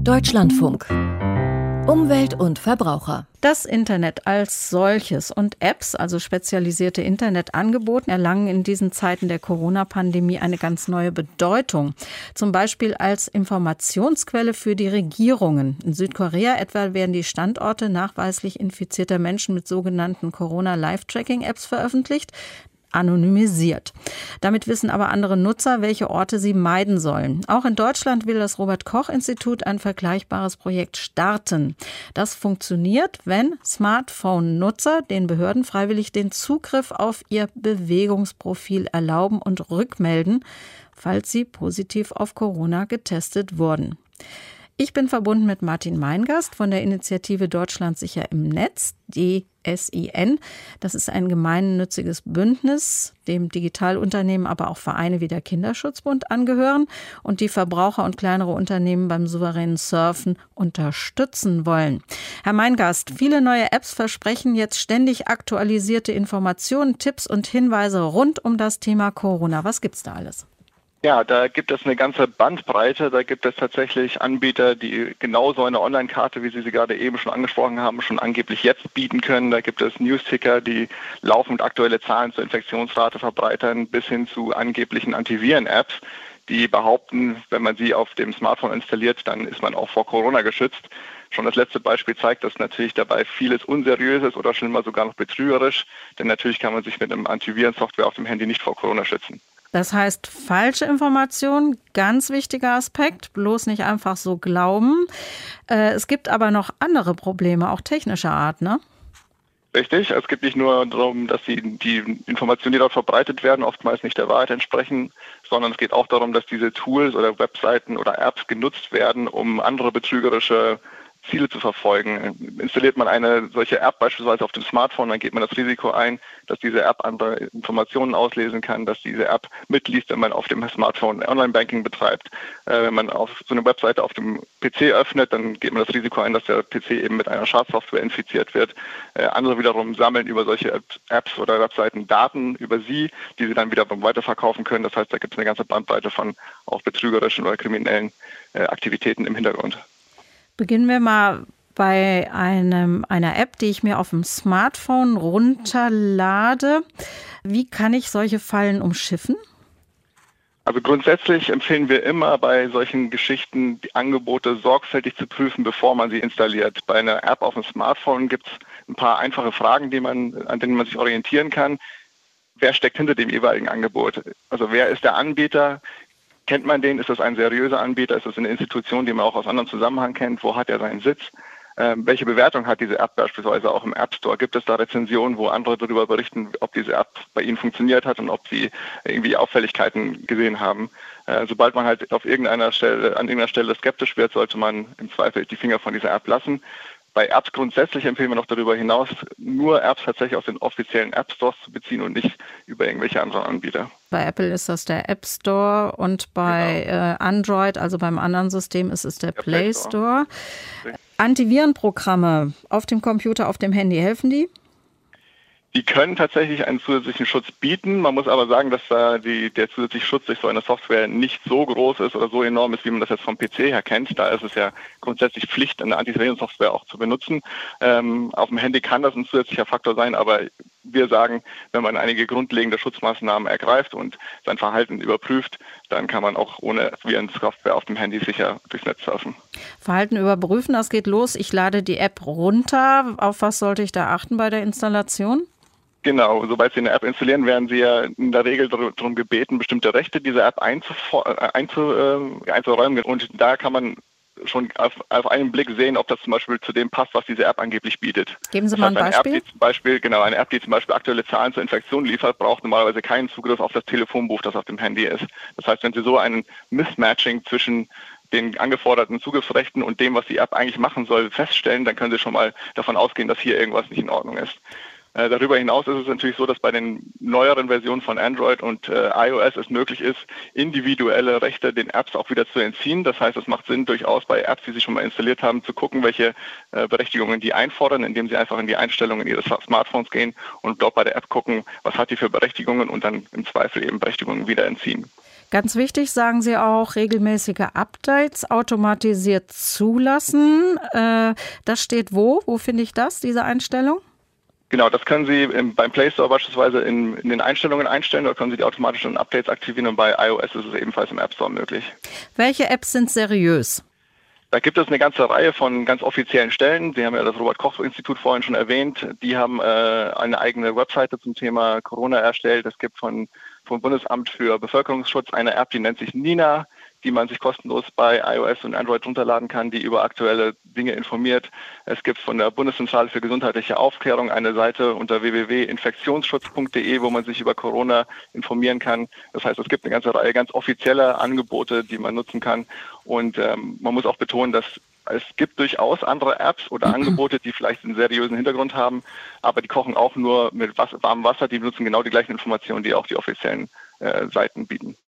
Deutschlandfunk. Umwelt und Verbraucher. Das Internet als solches und Apps, also spezialisierte Internetangebote, erlangen in diesen Zeiten der Corona-Pandemie eine ganz neue Bedeutung. Zum Beispiel als Informationsquelle für die Regierungen. In Südkorea etwa werden die Standorte nachweislich infizierter Menschen mit sogenannten Corona-Live-Tracking-Apps veröffentlicht, anonymisiert. Damit wissen aber andere Nutzer, welche Orte sie meiden sollen. Auch in Deutschland will das Robert-Koch-Institut ein vergleichbares Projekt starten. Das funktioniert, wenn Smartphone-Nutzer den Behörden freiwillig den Zugriff auf ihr Bewegungsprofil erlauben und rückmelden, falls sie positiv auf Corona getestet wurden. Ich bin verbunden mit Martin Meingast von der Initiative Deutschland sicher im Netz, DSIN. Das ist ein gemeinnütziges Bündnis, dem Digitalunternehmen, aber auch Vereine wie der Kinderschutzbund angehören und die Verbraucher und kleinere Unternehmen beim souveränen Surfen unterstützen wollen. Herr Meingast, viele neue Apps versprechen jetzt ständig aktualisierte Informationen, Tipps und Hinweise rund um das Thema Corona. Was gibt's da alles? Ja, da gibt es eine ganze Bandbreite. Da gibt es tatsächlich Anbieter, die genau so eine Online-Karte, wie Sie sie gerade eben schon angesprochen haben, schon angeblich jetzt bieten können. Da gibt es Newsticker, die laufend aktuelle Zahlen zur Infektionsrate verbreitern, bis hin zu angeblichen Antiviren-Apps, die behaupten, wenn man sie auf dem Smartphone installiert, dann ist man auch vor Corona geschützt. Schon das letzte Beispiel zeigt, dass natürlich dabei vieles unseriös ist oder schlimmer sogar noch betrügerisch. Denn natürlich kann man sich mit einem Antivirensoftware auf dem Handy nicht vor Corona schützen. Das heißt, falsche Informationen, ganz wichtiger Aspekt, bloß nicht einfach so glauben. Es gibt aber noch andere Probleme, auch technischer Art, ne? Richtig, es geht nicht nur darum, dass die Informationen, die dort verbreitet werden, oftmals nicht der Wahrheit entsprechen, sondern es geht auch darum, dass diese Tools oder Webseiten oder Apps genutzt werden, um andere betrügerische Ziele zu verfolgen. Installiert man eine solche App beispielsweise auf dem Smartphone, dann geht man das Risiko ein, dass diese App andere Informationen auslesen kann, dass diese App mitliest, wenn man auf dem Smartphone Online-Banking betreibt. Wenn man auf so eine Webseite auf dem PC öffnet, dann geht man das Risiko ein, dass der PC eben mit einer Schadsoftware infiziert wird. Andere wiederum sammeln über solche Apps oder Webseiten Daten über sie, die sie dann wieder weiterverkaufen können. Das heißt, da gibt es eine ganze Bandbreite von auch betrügerischen oder kriminellen Aktivitäten im Hintergrund. Beginnen wir mal bei einer App, die ich mir auf dem Smartphone runterlade. Wie kann ich solche Fallen umschiffen? Also grundsätzlich empfehlen wir immer bei solchen Geschichten, die Angebote sorgfältig zu prüfen, bevor man sie installiert. Bei einer App auf dem Smartphone gibt es ein paar einfache Fragen, an denen man sich orientieren kann. Wer steckt hinter dem jeweiligen Angebot? Also wer ist der Anbieter? Kennt man den? Ist das ein seriöser Anbieter? Ist das eine Institution, die man auch aus anderem Zusammenhang kennt? Wo hat er seinen Sitz? Welche Bewertung hat diese App beispielsweise auch im App Store? Gibt es da Rezensionen, wo andere darüber berichten, ob diese App bei ihnen funktioniert hat und ob sie irgendwie Auffälligkeiten gesehen haben? Sobald man halt an irgendeiner Stelle skeptisch wird, sollte man im Zweifel die Finger von dieser App lassen. Bei Apps grundsätzlich empfehlen wir noch darüber hinaus, nur Apps tatsächlich aus den offiziellen App Stores zu beziehen und nicht über irgendwelche anderen Anbieter. Bei Apple ist das der App Store und bei Android, also beim anderen System, ist es der Play Store. Antivirenprogramme auf dem Computer, auf dem Handy, helfen die? Die können tatsächlich einen zusätzlichen Schutz bieten. Man muss aber sagen, dass da der zusätzliche Schutz durch so eine Software nicht so groß ist oder so enorm ist, wie man das jetzt vom PC her kennt. Da ist es ja grundsätzlich Pflicht, eine Antivirensoftware auch zu benutzen. Auf dem Handy kann das ein zusätzlicher Faktor sein, aber wir sagen, wenn man einige grundlegende Schutzmaßnahmen ergreift und sein Verhalten überprüft, dann kann man auch ohne Virensoftware auf dem Handy sicher durchs Netz surfen. Verhalten überprüfen, das geht los. Ich lade die App runter. Auf was sollte ich da achten bei der Installation? Genau, sobald Sie eine App installieren, werden Sie ja in der Regel darum gebeten, bestimmte Rechte dieser App einzuräumen. Und da kann man schon auf einen Blick sehen, ob das zum Beispiel zu dem passt, was diese App angeblich bietet. Geben Sie mal ein Beispiel. Eine App, die zum Beispiel aktuelle Zahlen zur Infektion liefert, braucht normalerweise keinen Zugriff auf das Telefonbuch, das auf dem Handy ist. Das heißt, wenn Sie so ein Mismatching zwischen den angeforderten Zugriffsrechten und dem, was die App eigentlich machen soll, feststellen, dann können Sie schon mal davon ausgehen, dass hier irgendwas nicht in Ordnung ist. Darüber hinaus ist es natürlich so, dass bei den neueren Versionen von Android und iOS es möglich ist, individuelle Rechte den Apps auch wieder zu entziehen. Das heißt, es macht Sinn, durchaus bei Apps, die Sie schon mal installiert haben, zu gucken, welche Berechtigungen die einfordern, indem Sie einfach in die Einstellungen Ihres Smartphones gehen und dort bei der App gucken, was hat die für Berechtigungen und dann im Zweifel eben Berechtigungen wieder entziehen. Ganz wichtig, sagen Sie auch, regelmäßige Updates automatisiert zulassen. Das steht wo? Wo finde ich das, diese Einstellung? Genau, das können Sie beim Play Store beispielsweise in den Einstellungen einstellen, da können Sie die automatischen Updates aktivieren und bei iOS ist es ebenfalls im App Store möglich. Welche Apps sind seriös? Da gibt es eine ganze Reihe von ganz offiziellen Stellen. Sie haben ja das Robert-Koch-Institut vorhin schon erwähnt. Die haben eine eigene Webseite zum Thema Corona erstellt. Es gibt vom Bundesamt für Bevölkerungsschutz eine App, die nennt sich Nina, die man sich kostenlos bei iOS und Android runterladen kann, die über aktuelle Dinge informiert. Es gibt von der Bundeszentrale für gesundheitliche Aufklärung eine Seite unter www.infektionsschutz.de, wo man sich über Corona informieren kann. Das heißt, es gibt eine ganze Reihe ganz offizieller Angebote, die man nutzen kann. Und man muss auch betonen, dass es gibt durchaus andere Apps oder Angebote, die vielleicht einen seriösen Hintergrund haben, aber die kochen auch nur mit warmem Wasser. Die benutzen genau die gleichen Informationen, die auch die offiziellen Seiten bieten.